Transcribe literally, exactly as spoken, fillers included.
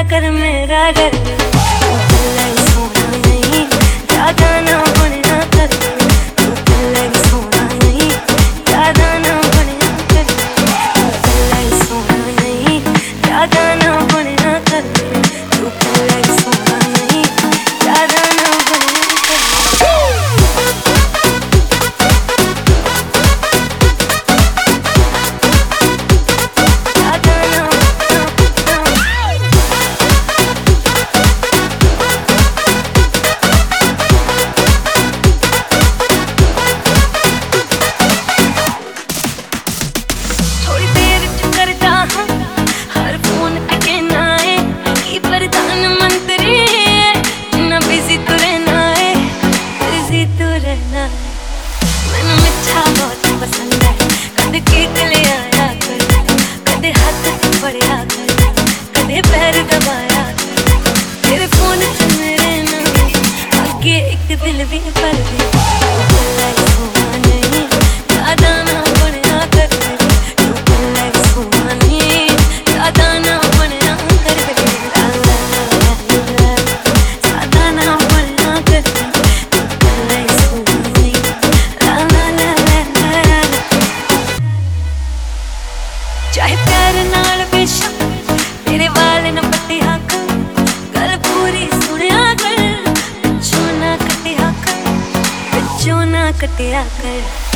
कर मेरा डर सोना नहीं ज्यादा ना बनना कर तू पहले सोना नहीं ज्यादा ना बनना कर तू पहले सोना नहीं ज्यादा ना बनना कर तू पहले सोना नहीं ज्यादा ना बनना कर मैनू मिठा बहुत पसंद है कदे केक ले आया कर कदे हाथ पकड़या कर कदे पैर दबाया कर तेरे फोन च मेरे नाम अगे एक दिल भी भर दे सोना नहीं ज्यादा ना बनया कर तू पहले सोना नहीं ज्यादा ना बनया कर ज्यादा ना बनया कर तू पहले सोना नहीं चाहे प्यार नाल बेशक तेरे वाल न पट्टिया कर गल पूरी सुनिया कर पिछों ना कटिया कर पिछों ना कटिया कर